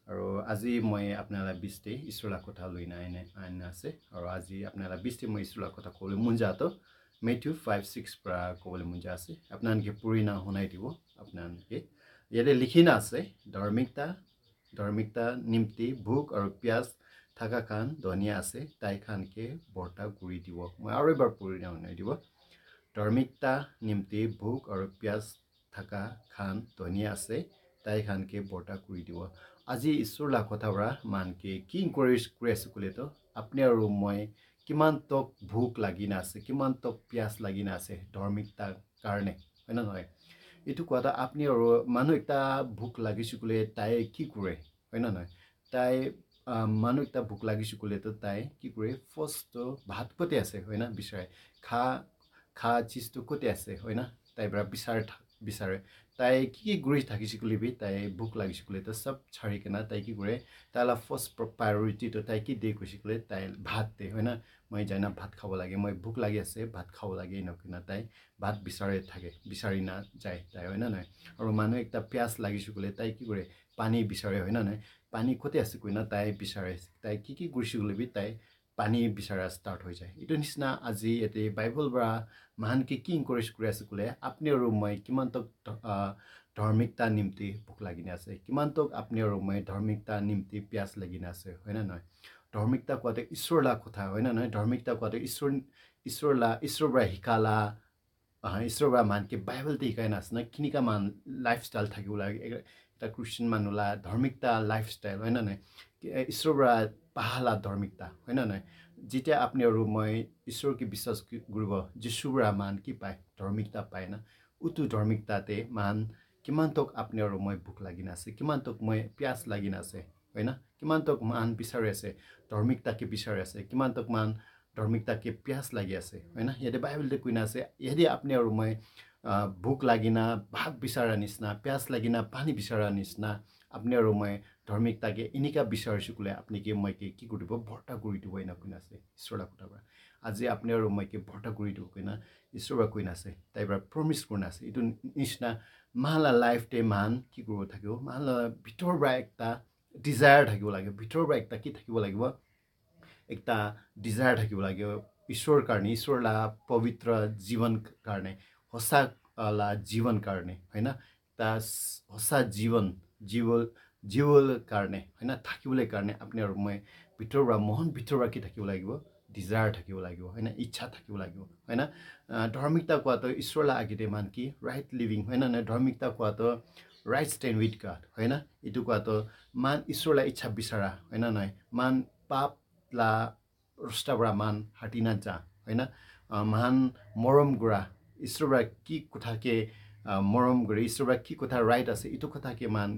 আৰু আজি মই আপোনালা বিস্তে ইছৰলা কথা লৈ আইনা আছে আৰু আজি আপোনালা বিস্তে মই ইছৰলা কথা ক'বলৈ মন যাতো মেথিউ 5:6 পৰা ক'বলৈ মন যা আছে আপোনালোকে পঢ়ি না শুনাই দিব আপোনালোকে ইয়াতে লিখি না আছে ধৰ্মিকতা নিমতি ভোক আৰু পিয়াজ থাকা খান ধনিয়া আছে তাই খানকে বৰ্তা কৰি দিব মই আৰু এবাৰ পঢ়ি না শুনাই দিব ধৰ্মিকতা নিমতি ভোক আৰু পিয়াজ থাকা খান ধনিয়া আছে তাই খানকে বৰ্তা কৰি দিব আজি ইছৰলা কথাবৰা মানকে কি ইনকাৰেজ কৰি আছে ক'লে তো আপুনি আৰু মই কিমান তক ভোক লাগি না আছে কিমান তক পিয়াজ লাগি না আছে ধৰ্মিকতাৰ কাৰণে হয় না নহয় এইটো কথা আপুনি আৰু মানুহ এটা ভোক লাগিছে ক'লে তাই কি কৰে হয় না নহয় তাই মানুহ এটা ভোক লাগিছে ক'লে তো তাই কি কৰে ফাৰ্ষ্ট ভাত ক'তে আছে হয় না বিচাৰে খা চিজটো ক'তে আছে হয় না তাই পৰা বিচাৰে তাই কি কৰি থাকিছে ক'লেবি তাই ভোক লাগিছে ক'লে তো চব ছাৰি কেনা তাই কি কৰে তাইলা ফাৰ্ষ্ট প্ৰায়ৰিটিটো তাই কি দে কৈছে ক'লে তাই ভাত দে হয় না মই যাই না ভাত খাব লাগে মই ভোক লাগি আছে ভাত খাব লাগে নকিনা তাই ভাত বিচাৰি না যায় তাই হয় না নহয় আৰু মানুহ একটা পিয়াজ লাগিছে ক'লে তাই কি কৰে পানী বিচাৰে হয় না নহয় পানী ক'তে আছে কৈ না তাই বিচাৰে তাই কি কৰিছে ক'লেবি তাই পানী বিচাৰা ষ্টাৰ্ট হৈ যায় এইটো নিচিনা আজি ইয়াতে বাইবল পৰা মানকে কি ইনকাৰেজ কৰি আছে ক'লে আপুনি আৰু মই কিমানতক ধৰ্মিকতা নিমতি ভোক লাগি আছে কিমানতক আপুনি আৰু মই ধৰ্মিকতা নিমতি পিয়াজ লাগি আছে হয় না নহয় ধৰ্মিকতা কোৱাতে ঈশ্বৰলা কথা হয় না নহয় ধৰ্মিকতা কোৱাতে ঈশ্বৰ পৰা শিকালা ঈশ্বৰ পৰা মানকে বাইবলতে শিকাই নাছে না কিনিকা মান লাইফষ্টাইল থাকিব লাগে এটা খ্ৰীষ্টান মানুহলা ধৰ্মিকতা লাইফষ্টাইল হয় না নহয় ঈশ্বৰ পৰা পাহালা ধৰ্মিকতা হয় না নহয় যেতিয়া আপুনি আৰু মই ঈশ্বৰকে বিশ্বাস কৰিব যীশুৰ পৰা মান কি পায় ধৰ্মিকতা পায় না উটো ধৰ্মিকতাতে মান কিমানতক আপুনি আৰু মই ভোক লাগি আছে কিমানতক মই পিয়াজ লাগি আছে হয় না কিমানতক মান বিচাৰি আছে ধৰ্মিকতাকে বিচাৰি আছে কিমানতক মান ধৰ্মিকতাকে পিয়াজ লাগি আছে হয় না ইয়াতে বাইবলতে কৈ না আছে ইয়াতে আপুনি আৰু মই ভোক লাগিনা ভাত বিচাৰা নিচিনা পিয়াজ লাগিনা পানী বিচাৰা নিচিনা আপুনি আৰু মই ধৰ্মিকতাকে এনেকা বিচাৰিছোঁ ক'লে আপুনি মইকে কি কৰি দিব ভৰ্তা কৰি দিব এনেকৈ আছে ঈশ্বৰৰ কথা পৰা আজি আপুনি আৰু মইকে ভৰ্তা কৰি দিব কৈ না ঈশ্বৰৰ কৈ নাছে তাই পৰা প্ৰমিছ কৰি নাছে এইটো নিচিনা মালা লাইফতে মান কি কৰিব থাকিব মালা ভিতৰৰ পৰা এটা ডিজায়াৰ থাকিব লাগিব ভিতৰৰ পৰা একটা কি থাকিব লাগিব একটা ডিজায়াৰ থাকিব লাগিব ঈশ্বৰৰ কাৰণে ঈশ্বৰলা পবিত্ৰ জীৱন কাৰণে সঁচা জীৱন কাৰণে হয় না তা সঁচা জীৱল কাৰণে হয় না থাকিবলৈ কাৰণে আপুনি আৰু মই ভিতৰৰ পৰা মন ভিতৰৰ পৰা কি থাকিব লাগিব ডিজায়াৰ থাকিব লাগিব হয় না ইচ্ছা থাকিব লাগিব হয় না ধৰ্মিকতা কোৱাটো ঈশ্বৰলা আগতে মান কি ৰাইট লিভিং হয় না ধৰ্মিকতা কোৱাটো ৰাইট ষ্টেণ্ড উইথ গড হয় না এইটো কোৱাটো মান ঈশ্বৰলা ইচ্ছা বিচাৰা হয় না নহয় মান পাপলা ৰাস্তা পৰা মান হাঁটি না যা হয় না মান মৰম কৰা ঈশ্বৰৰ পৰা কি কথাকে মৰম কৰি ঈশ্বৰৰ পৰা কি কথা ৰাইট আছে এইটো কথাকে মান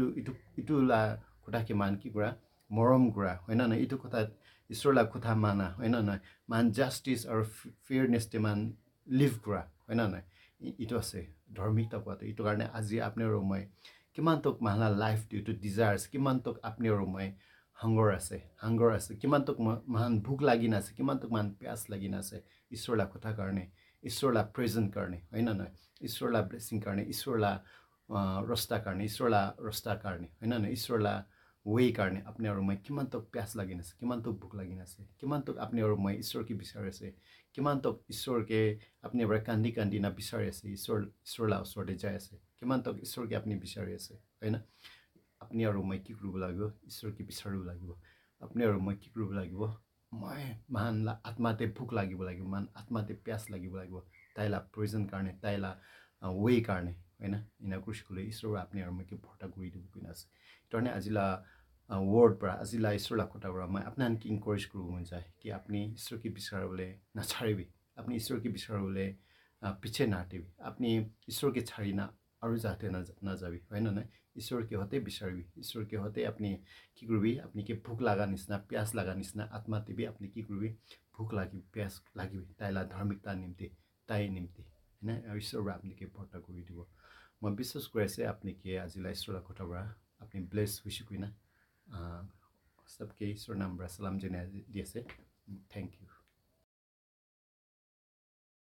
ইটোলা কথাকে মান কি কৰা মৰম কৰা হয় না নহয় এইটো কথাত ঈশ্বৰলা কথা মানা হয় না নহয় মান জাষ্টিছ আৰু ফেয়াৰনেছতে মান লিভ কৰা হয় না নহয় এইটো আছে ধৰ্মিকতা কোৱাটো এইটো কাৰণে আজি আপুনি আৰু মই কিমানতক মাহলা লাইফ এইটো ডিজায়াৰ্ছ কিমানতক আপুনি আৰু মই হাংগাৰ আছে কিমানতক মান ভোক লাগি নাছে কিমানতক মান পিয়াজ লাগি নাছে ঈশ্বৰলা কথা কাৰণে ঈশ্বৰলা প্ৰেজেণ্ট কাৰণে হয় না নহয় ঈশ্বৰলা ব্লেছিং কাৰণে ঈশ্বৰলা ৰাস্তাৰ কাৰণে হয় না নহয় ঈশ্বৰলা ৱে কাৰণে আপুনি আৰু মই কিমানতক পিয়াজ লাগি নাছে কিমানতক ভোক লাগি নাছে কিমানতক আপুনি আৰু মই ঈশ্বৰকে বিচাৰি আছে কিমানতক ঈশ্বৰকে আপুনি এবাৰ কান্দি না বিচাৰি আছে ঈশ্বৰলা ওচৰতে যাই আছে কিমানতক ঈশ্বৰকে আপুনি বিচাৰি আছে হয় না আপুনি আৰু মই কি কৰিব লাগিব ঈশ্বৰকে বিচাৰিব লাগিব আপুনি আৰু মই কি কৰিব লাগিব মই মান আত্মাতে ভোক লাগিব মান আত্মাতে পিয়াজ লাগিব তাইলা প্ৰয়োজন কাৰণে তাইলা ৱে কাৰণে হয় না এনে কৰিছে ক'লে ঈশ্বৰ আপুনি আৰু মইকে ভৰ্তা কৰি দিব কিনে আছে সেইকাৰণে আজিলা ৱৰ্ড পৰা আজিলা ঈশ্বৰলা কথা পৰা মই আপোনাক ইনকাৰেজ কৰিব মন যায় কি আপুনি ঈশ্বৰকে বিচাৰিবলৈ নাচাৰিবি আপুনি ঈশ্বৰকে বিচাৰিবলৈ পিছে নাহাঁতিবি আপুনি ঈশ্বৰকে ছাৰি না আৰু যাতে নাযাবি হয় না নহয় ঈশ্বৰকে হতে বিচাৰিবি ঈশ্বৰকে হতে আপুনি কি কৰিবি আপুনি কি ভোক লগা নিচিনা পিয়াজ লগা নিচিনা আত্মা দিবি আপুনি কি কৰিবি ভোক লাগিব পিয়াজ লাগিবি তাইলা ধৰ্মিকতা নিমতি তাই নিমতি হয় না ঈশ্বৰৰ পৰা আপুনি ভৰ্তা কৰি দিব মই বিশ্বাস কৰি আছে আপুনি কি আজিলা ঈশ্বৰৰ কথা পৰা আপুনি ব্লেছ হৈছে কৈ না সবকে ঈশ্বৰৰ নাম পৰা চালাম জনাই দি আছে থেংক ইউ